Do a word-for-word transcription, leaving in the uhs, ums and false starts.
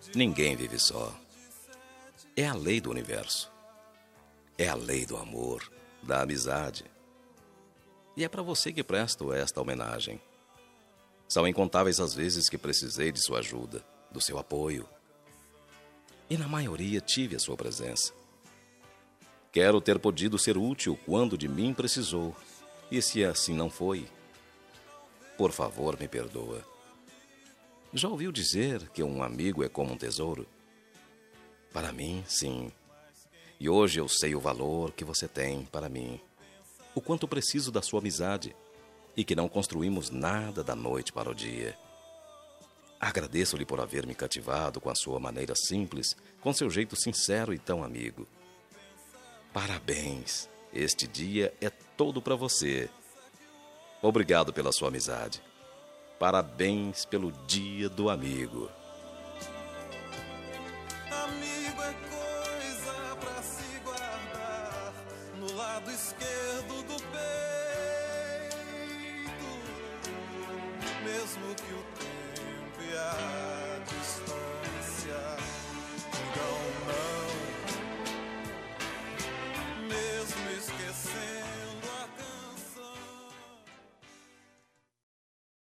Ninguém vive só. É a lei do universo. É a lei do amor, da amizade. E é para você que presto esta homenagem. São incontáveis as vezes que precisei de sua ajuda, do seu apoio. E na maioria tive a sua presença. Quero ter podido ser útil quando de mim precisou. E se assim não foi, por favor, me perdoa. Já ouviu dizer que um amigo é como um tesouro? Para mim, sim. E hoje eu sei o valor que você tem para mim. O quanto preciso da sua amizade. E que não construímos nada da noite para o dia. Agradeço-lhe por haver me cativado com a sua maneira simples, com seu jeito sincero e tão amigo. Parabéns! Este dia é todo para você. Obrigado pela sua amizade. Parabéns pelo Dia do Amigo. Amigo é coisa pra se guardar no lado esquerdo do peito, mesmo que o tempo e a